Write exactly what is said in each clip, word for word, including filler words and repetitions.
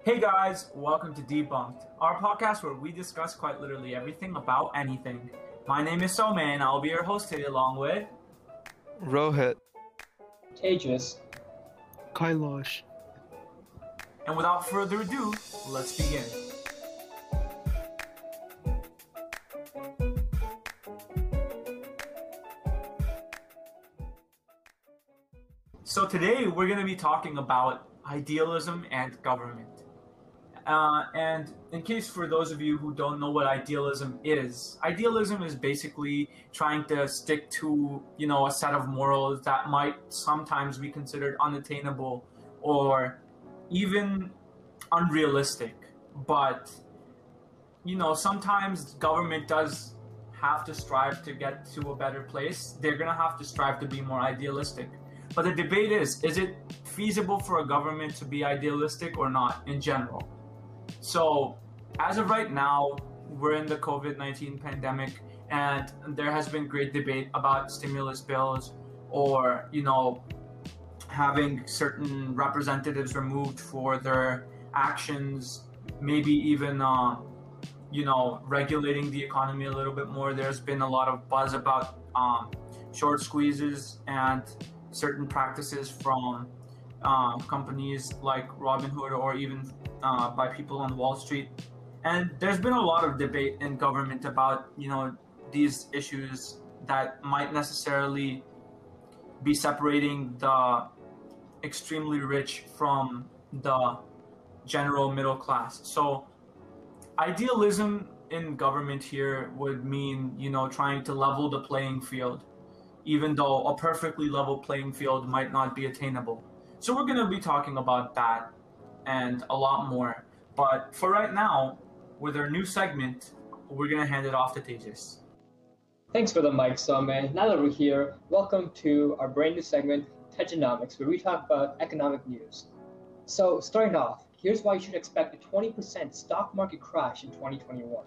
Hey guys, welcome to Debunked, our podcast where we discuss quite literally everything about anything. My name is Some and I'll be your host today along with Rohit. Tejas. Kailash. And without further ado, let's begin. So today we're going to be talking about idealism and government. Uh, and in case for those of you who don't know what idealism is, idealism is basically trying to stick to, you know, a set of morals that might sometimes be considered unattainable or even unrealistic. But, you know, sometimes government does have to strive to get to a better place. They're going to have to strive to be more idealistic. But the debate is, is it feasible for a government to be idealistic or not in general? So, as of right now, we're in the COVID nineteen pandemic, and there has been great debate about stimulus bills or, you know, having certain representatives removed for their actions, maybe even, uh, you know, regulating the economy a little bit more. There's been a lot of buzz about um, short squeezes and certain practices from uh, companies like Robinhood or even uh, by people on Wall Street. And there's been a lot of debate in government about, you know, these issues that might necessarily be separating the extremely rich from the general middle class. So idealism in government here would mean, you know, trying to level the playing field, even though a perfectly level playing field might not be attainable. So we're going to be talking about that and a lot more. But for right now, with our new segment, we're going to hand it off to Tejas. Thanks for the mic, Some. Now that we're here, welcome to our brand new segment, Tegenomics, where we talk about economic news. So, starting off, here's why you should expect a twenty percent stock market crash in twenty twenty-one.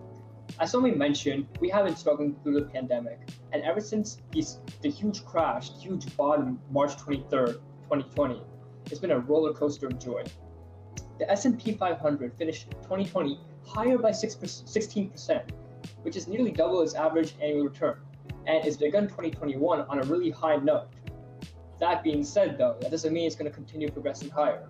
As Somi mentioned, we have been struggling through the pandemic, and ever since this, the huge crash, the huge bottom, March twenty-third, twenty twenty, it's been a roller coaster of joy. The S and P five hundred finished twenty twenty higher by sixteen percent, which is nearly double its average annual return, and it's begun twenty twenty-one on a really high note. That being said, though, that doesn't mean it's going to continue progressing higher.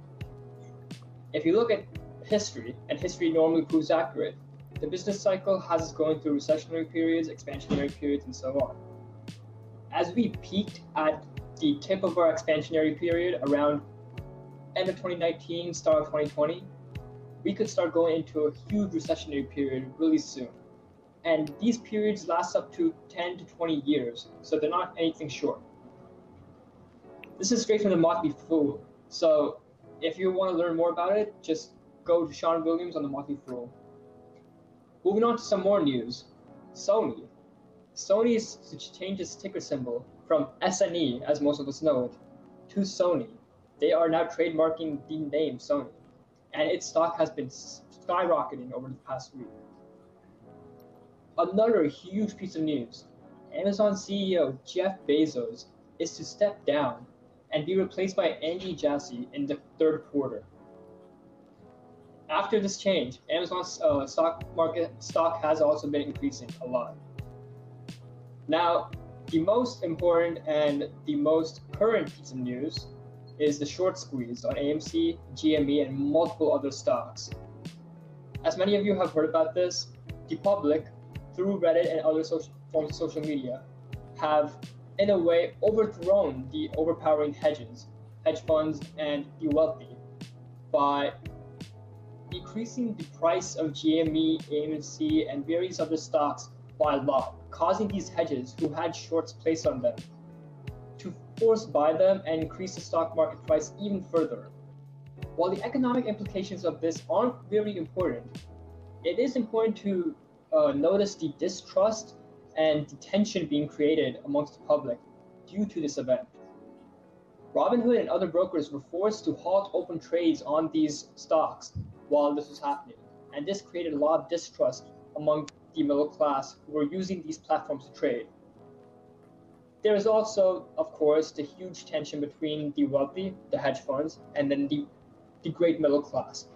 If you look at history, and history normally proves accurate, the business cycle has us going through recessionary periods, expansionary periods, and so on. As we peaked at the tip of our expansionary period around end of twenty nineteen, start of twenty twenty, we could start going into a huge recessionary period really soon. And these periods last up to ten to twenty years, so they're not anything short. This is straight from the Motley Fool, so if you want to learn more about it, just go to Sean Williams on the Motley Fool. Moving on to some more news, Sony. Sony is to change its ticker symbol from S N E, as most of us know it, to Sony. They are now trademarking the name Sony, and its stock has been skyrocketing over the past week. Another huge piece of news, Amazon C E O Jeff Bezos is to step down and be replaced by Andy Jassy in the third quarter. After this change, Amazon's uh, stock market stock has also been increasing a lot. Now, the most important and the most current piece of news is the short squeeze on A M C, G M E, and multiple other stocks. As many of you have heard about this, the public, through Reddit and other social forms of social media, have in a way overthrown the overpowering hedges, hedge funds, and the wealthy by decreasing the price of G M E, A M C, and various other stocks by a lot, causing these hedges who had shorts placed on them to force buy them and increase the stock market price even further. While the economic implications of this aren't very important, it is important to uh, notice the distrust and the tension being created amongst the public due to this event. Robinhood and other brokers were forced to halt open trades on these stocks while this was happening, and this created a lot of distrust among the middle class who were using these platforms to trade. There is also, of course, the huge tension between the wealthy, the hedge funds, and then the, the great middle class.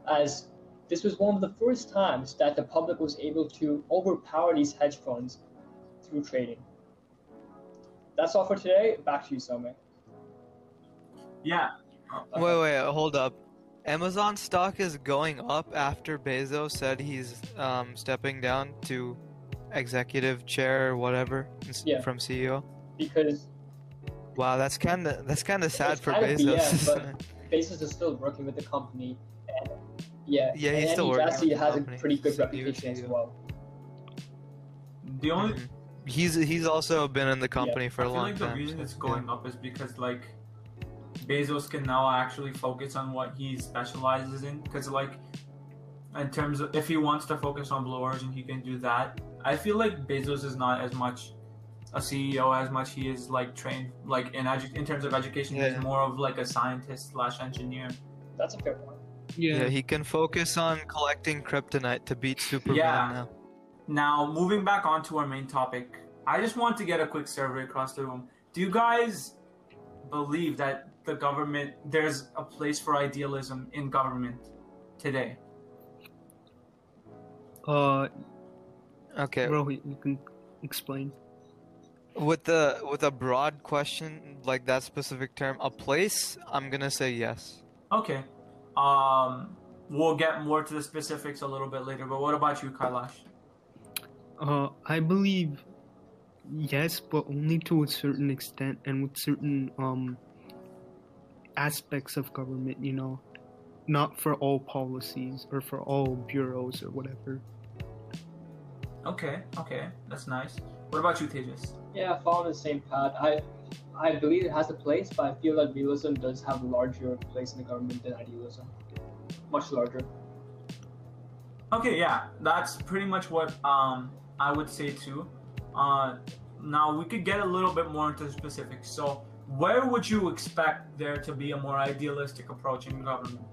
as this was one of the first times that the public was able to overpower these hedge funds through trading. That's all for today. Back to you, Somay. Yeah. Wait, wait, hold up. Amazon stock is going up after Bezos said he's um, stepping down to executive chair or whatever ins- Yeah. from C E O. Because Wow, that's kind of that's kind of sad it's for kind of Bezos. B S, isn't but it? Bezos is still working with the company. And yeah, Yeah, and he's still he working actually with the has company. a pretty good He's a reputation as C E O. well. The only Mhm. He's he's also been in the company for I a feel long like the time. reason so, it's yeah. going up is because like Bezos can now actually focus on what he specializes in. Because like in terms of if he wants to focus on Blue Origin, he can do that. I feel like Bezos is not as much a C E O as much he is like trained like in edu- in terms of education. Yeah. He's more of like a scientist slash engineer. That's a fair point. Yeah. Yeah. he can focus on collecting kryptonite to beat Superman Yeah. now. Now, moving back onto our main topic, I just want to get a quick survey across the room. Do you guys believe that the government, there's a place for idealism in government today? Uh, Okay, Rohit, you can explain. with the with a broad question like that specific term, a place, I'm gonna say yes. Okay. Um, we'll get more to the specifics a little bit later, but what about you, Kailash? Uh, I believe yes, but only to a certain extent and with certain um aspects of government, you know, not for all policies or for all bureaus or whatever. Okay, okay, that's nice. What about you, Tejas? Yeah, following the same path. I I believe it has a place, but I feel that realism does have a larger place in the government than idealism. Much larger. Okay, yeah, that's pretty much what um I would say too. Uh, now we could get a little bit more into the specifics. So, where would you expect there to be a more idealistic approach in government?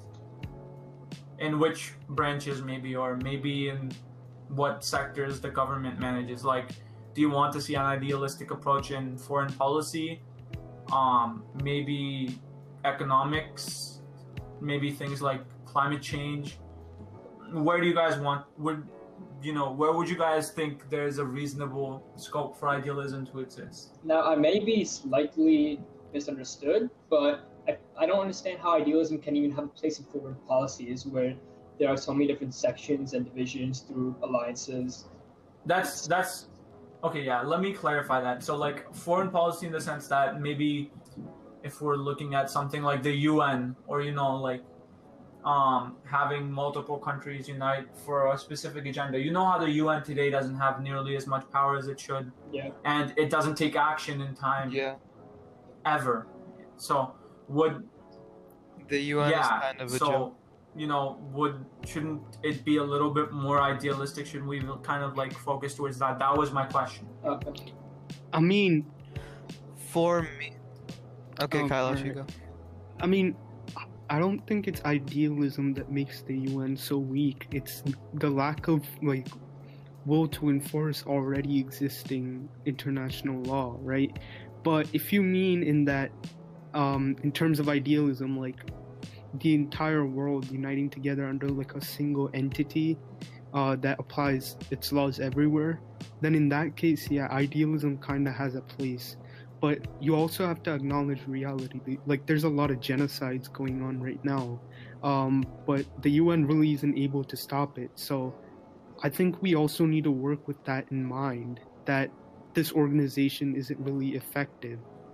In which branches, maybe, or maybe in what sectors the government manages? Like, do you want to see an idealistic approach in foreign policy? Um, maybe economics, maybe things like climate change. Where do you guys want? Would you know? Where would you guys think there's a reasonable scope for idealism to exist? Now, I may be slightly misunderstood, but I, I don't understand how idealism can even have a place in foreign policies where there are so many different sections and divisions through alliances. That's that's okay. Yeah, let me clarify that. So, like foreign policy in the sense that maybe if we're looking at something like the U N, or you know, like um, having multiple countries unite for a specific agenda. You know how the U N today doesn't have nearly as much power as it should, Yeah. and it doesn't take action in time Yeah, ever. So would the U N is yeah. kind of a so joke. you know, would shouldn't it be a little bit more idealistic? Should we kind of like focus towards that? That was my question. Okay. I mean, For me, okay, Oh, Kailash, alright. you go. I mean, I don't think it's idealism that makes the U N so weak. It's the lack of like will to enforce already existing international law, right? But if you mean in that, um, in terms of idealism, like the entire world uniting together under like a single entity uh, that applies its laws everywhere, then in that case, yeah, idealism kind of has a place. But you also have to acknowledge reality. Like, there's a lot of genocides going on right now, um, but the U N really isn't able to stop it. So I think we also need to work with that in mind, that this organization isn't really effective.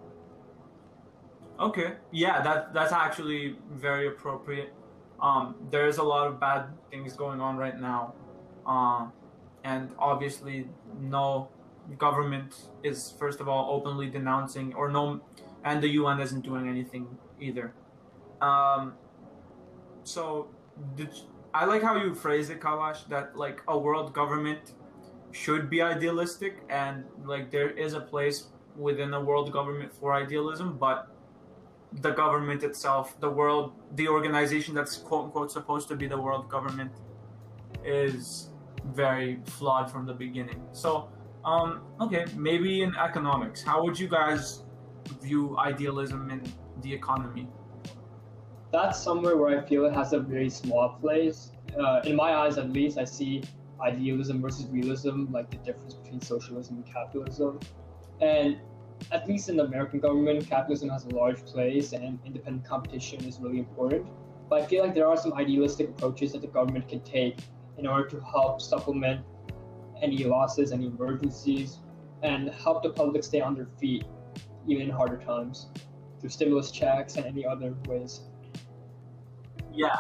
Okay, yeah, that that's actually very appropriate. Um, there's a lot of bad things going on right now, um, and obviously, no government is first of all openly denouncing, or no, and the U N isn't doing anything either. Um, so, did, I like how you phrased it, Kalash, that like a world government should be idealistic, and like there is a place within a world government for idealism, but the government itself, the world, the organization that's quote unquote supposed to be the world government, is very flawed from the beginning. So, um, okay, maybe in economics, how would you guys view idealism in the economy? that's somewhere where I feel it has a very small place. Uh, in my eyes, at least, I see idealism versus realism, like the difference between socialism and capitalism. And at least in the American government, capitalism has a large place and independent competition is really important. But I feel like there are some idealistic approaches that the government can take in order to help supplement any losses, any emergencies, and help the public stay on their feet even in harder times through stimulus checks and any other ways. Yeah,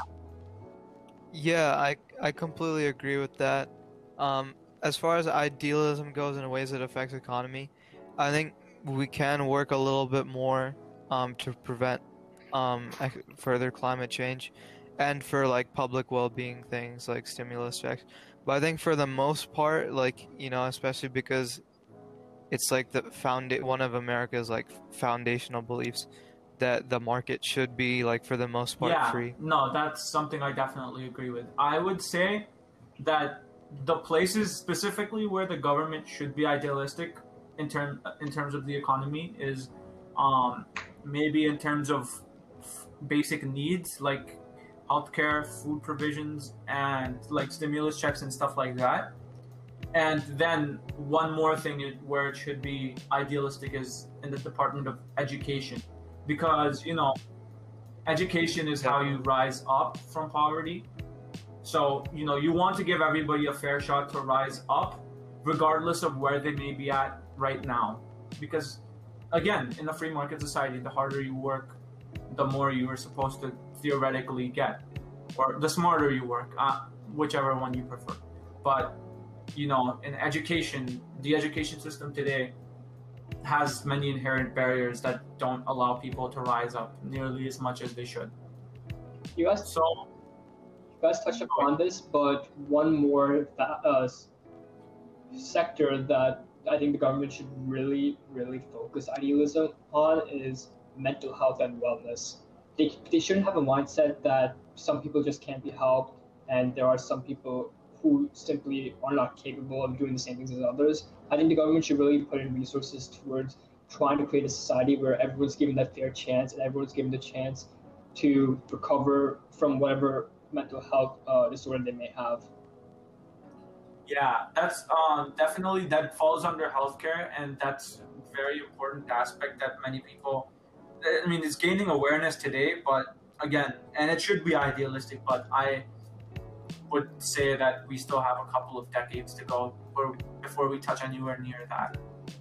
Yeah, I I completely agree with that. Um, as far as idealism goes in ways that affects economy, I think we can work a little bit more um, to prevent um, ec- further climate change, and for like public well-being things like stimulus checks. But I think for the most part, like you know, especially because it's like the found one of America's like foundational beliefs that the market should be like for the most part yeah. free. No, that's something I definitely agree with. I would say that the places specifically where the government should be idealistic in term in terms of the economy is um, maybe in terms of f- basic needs like healthcare, food provisions, and like stimulus checks and stuff like that. And then one more thing it- where it should be idealistic is in the Department of Education, because you know, education is how you rise up from poverty. So you know, you want to give everybody a fair shot to rise up, regardless of where they may be at right now. Because again, in a free market society, the harder you work, the more you are supposed to theoretically get, or the smarter you work, uh, whichever one you prefer. But you know, in education, the education system today has many inherent barriers that don't allow people to rise up nearly as much as they should. You guys, So, you guys touched upon this, but one more fa- uh, sector that I think the government should really, really focus idealism on is mental health and wellness. They, they shouldn't have a mindset that some people just can't be helped and there are some people who simply are not capable of doing the same things as others. I think the government should really put in resources towards trying to create a society where everyone's given that fair chance and everyone's given the chance to recover from whatever mental health uh, disorder they may have. yeah, that's um, definitely that falls under healthcare, and that's a very important aspect that many people. I mean, it's gaining awareness today, but again, and it should be idealistic, but I would say that we still have a couple of decades to go before we touch anywhere near that.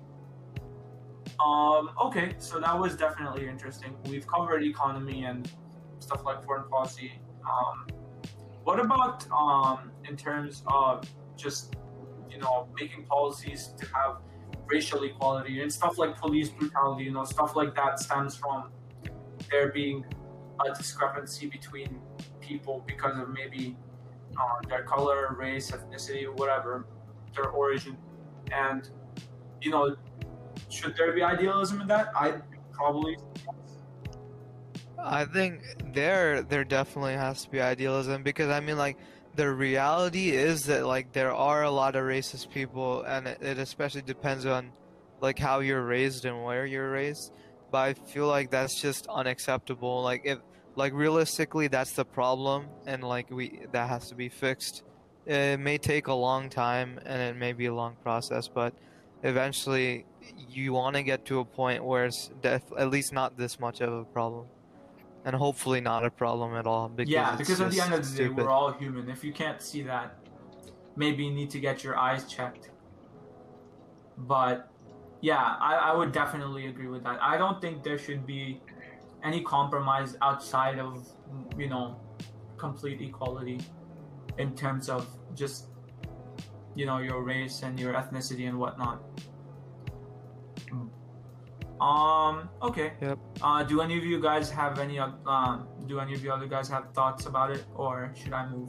Um, okay, so that was definitely interesting. We've covered economy and stuff like foreign policy. Um, what about um, in terms of just, you know, making policies to have racial equality and stuff like police brutality, you know, stuff like that stems from there being a discrepancy between people because of maybe uh, their color, race, ethnicity, whatever, their origin. And, you know, should there be idealism in that? I probably. I think there there definitely has to be idealism, because I mean, like, the reality is that like there are a lot of racist people, and it, it especially depends on like how you're raised and where you're raised. But I feel like that's just unacceptable. Like, if like realistically that's the problem, and like we that has to be fixed. It may take a long time and it may be a long process, but eventually you want to get to a point where it's def- at least not this much of a problem. And hopefully not a problem at all. Because Yeah, it's because at the just end of the day, stupid. we're all human. If you can't see that, maybe you need to get your eyes checked. But yeah, I, I would definitely agree with that. I don't think there should be any compromise outside of, you know, complete equality in terms of just, you know, your race and your ethnicity and whatnot. Um. Okay. Yep. Uh, do any of you guys have any? Uh, um, do any of you other guys have thoughts about it, or should I move?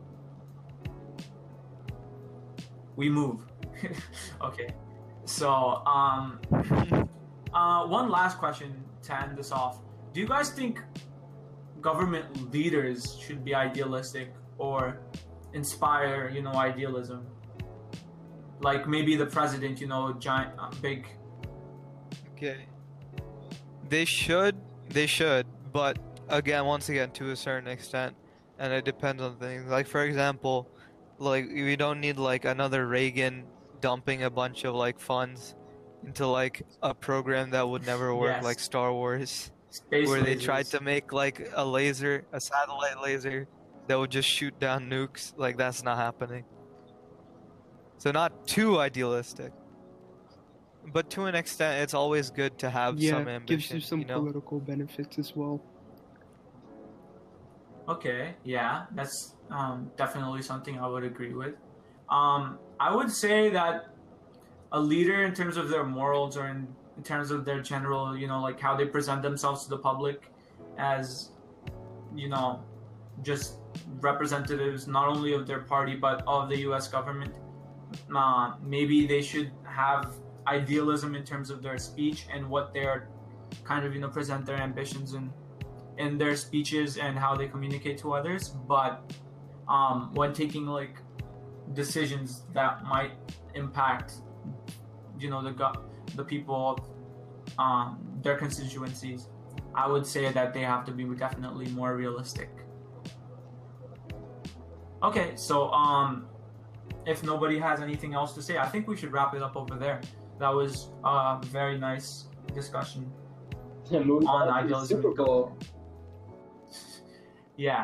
We move. Okay. So, um, uh, one last question to end this off. Do you guys think government leaders should be idealistic or inspire, you know, idealism? Like maybe the president, you know, giant, uh, big. Okay. They should, they should, but again, once again, to a certain extent, and it depends on things. Like for example, like we don't need like another Reagan dumping a bunch of like funds into like a program that would never work, Yes. like Star Wars, Space where they lasers. tried to make like a laser, a satellite laser that would just shoot down nukes. Like that's not happening. So not too idealistic, but to an extent, it's always good to have Yeah, some gives ambition. you some you know? political benefits as well. Okay, yeah, that's um, definitely something I would agree with. Um, I would say that a leader, in terms of their morals or in, in terms of their general, you know, like how they present themselves to the public as, you know, just representatives not only of their party but of the U S government, uh, maybe they should have idealism in terms of their speech and what they're kind of, you know, present their ambitions in in their speeches and how they communicate to others. But um, when taking like decisions that might impact, you know, the go- the people of um, their constituencies, I would say that they have to be definitely more realistic. Okay, so um, if nobody has anything else to say, I think we should wrap it up over there. That was a very nice discussion. Moving On on to the idealism. Super Bowl. Yeah.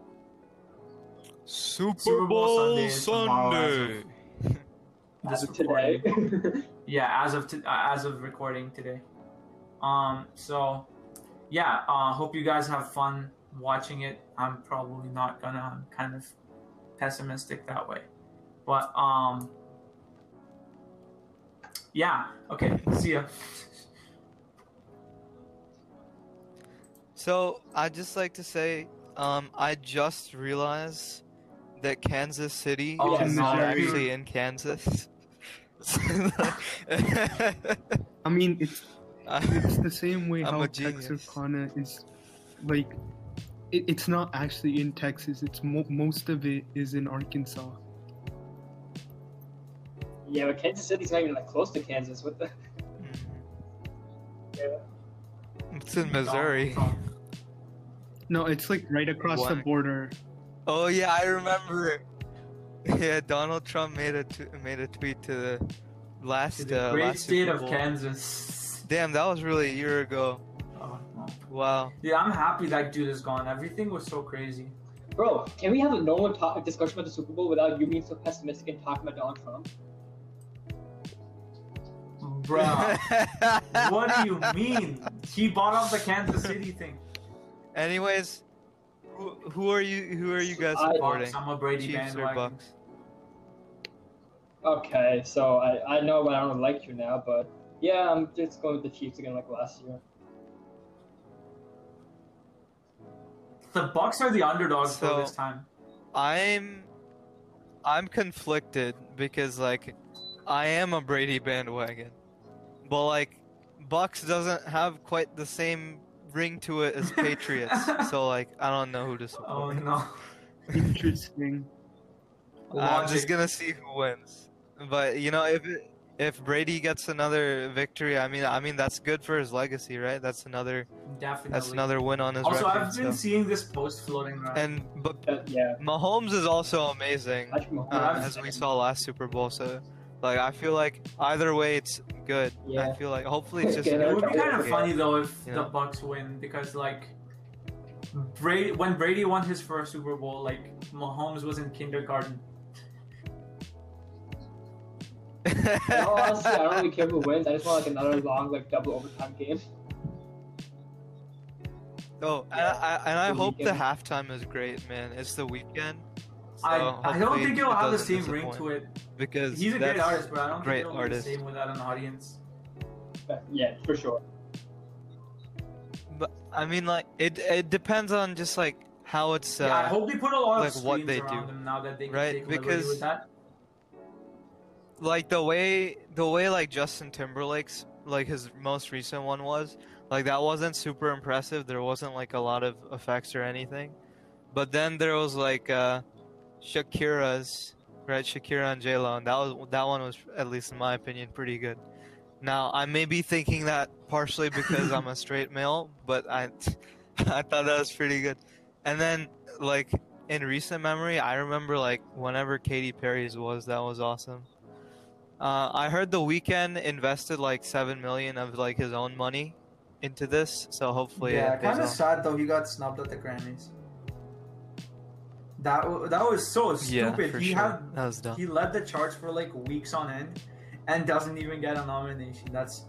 Super, Super Bowl Bowl Sunday is tomorrow as Sunday. As This of today. recording. Yeah, as of t- uh, as of recording today. Um. So, yeah. Uh. Hope you guys have fun watching it. I'm probably not gonna. I'm kind of pessimistic that way, but um. Yeah. Okay. See ya. So I'd just like to say, um, I just realized that Kansas City Oh, is no, not dude. actually in Kansas. I mean, it's it's the same way I'm how a genius. Texarkana is, like, it, it's not actually in Texas. It's mo- most of it is in Arkansas. Yeah, but Kansas City's not even like close to Kansas. What the? Yeah. It's in Missouri. No, it's like right across the Whack. border. Oh yeah, I remember. Yeah, Donald Trump made a t- made a tweet to the last To the uh, great last state Super of Bowl. Kansas. Damn, that was really a year ago. Oh, no. Wow. Yeah, I'm happy that dude is gone. Everything was so crazy. Bro, can we have a normal talk, discussion about the Super Bowl without you being so pessimistic and talking about Donald Trump? Bruh, what do you mean? He bought up the Kansas City thing. Anyways, who, who are you? Who are you guys I- supporting? Bucks, I'm a Brady Chiefs or bandwagon. Bucks? Okay, so I, I know I don't like you now, but yeah, I'm just going with the Chiefs again like last year. The Bucks are the underdogs So- for this time. I'm I'm conflicted because like I am a Brady bandwagon. But like Bucks doesn't have quite the same ring to it as Patriots. So like I don't know who to support. Oh no. Interesting. I'm just Logic. gonna see who wins. But you know, if it, if Brady gets another victory, I mean, I mean that's good for his legacy, right? That's another Definitely. that's another win on his Also, record. I've been so. seeing this post floating around. And but Uh, yeah, Mahomes is also amazing, Patrick Mahomes. uh, I've- as we saw last Super Bowl. So, like, I feel like either way, it's good. Yeah. I feel like hopefully it's just. Yeah, an It would be Yeah. kind of game. funny though if You the know? Bucks win because like Brady when Brady won his first Super Bowl, like Mahomes was in kindergarten. In all honesty, I don't really care who wins. I just want like another long like double overtime game. Oh, and Yeah, I, and I the hope the weekend. halftime is great, man. It's the weekend. So I I don't hopefully think it'll it have the doesn't same ring disappoint, to it. because He's a great that's artist, but I don't great think it'll artist. be the same without an audience. But yeah, for sure. But I mean, like, it it depends on just like how it's. Uh, yeah, I hope they put a lot like, of screens what they around do. them now that they can Right, take liberty because- with that. like the way the way like Justin Timberlake's like his most recent one was, like that wasn't super impressive. There wasn't like a lot of effects or anything. But then there was like uh Shakira's, right? Shakira and J-Lo, and that was that one was, at least in my opinion, pretty good. Now I may be thinking that partially because I'm a straight male, but I I thought that was pretty good. And then, like, in recent memory, I remember, like, whenever Katy Perry's was, that was awesome. Uh, I heard The Weeknd invested, like, seven million of, like, his own money into this, so hopefully Yeah, it pays kind of off. sad though. He got snubbed at the Grammys. That w- that was so Yeah, stupid. for he sure. had That was dumb. he led the charts for like weeks on end, and doesn't even get a nomination. That's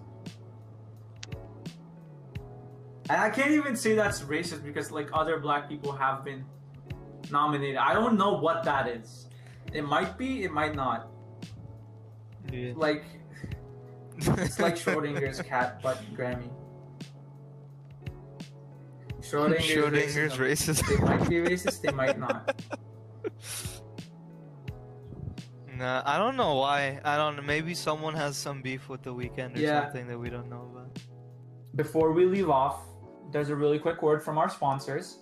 And I can't even say that's racist because like other black people have been nominated. I don't know what that is. It might be, it might not. Yeah. like it's like Schrodinger's cat, but Grammy. Schrodinger's, Schrodinger's racism. racist. They might be racist. They might not. Nah, I don't know why. I don't know. Maybe someone has some beef with The Weeknd or Yeah. something that we don't know about. Before we leave off, there's a really quick word from our sponsors.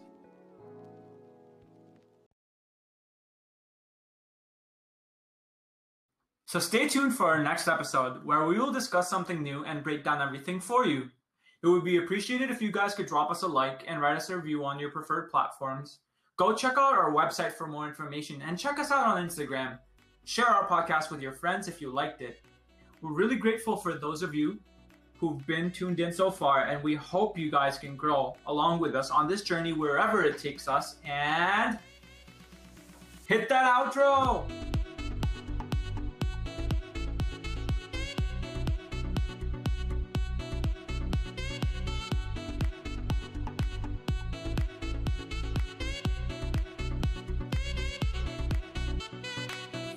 So stay tuned for our next episode where we will discuss something new and break down everything for you. It would be appreciated if you guys could drop us a like and write us a review on your preferred platforms. Go check out our website for more information and check us out on Instagram. Share our podcast with your friends if you liked it. We're really grateful for those of you who've been tuned in so far, and we hope you guys can grow along with us on this journey wherever it takes us. And hit that outro!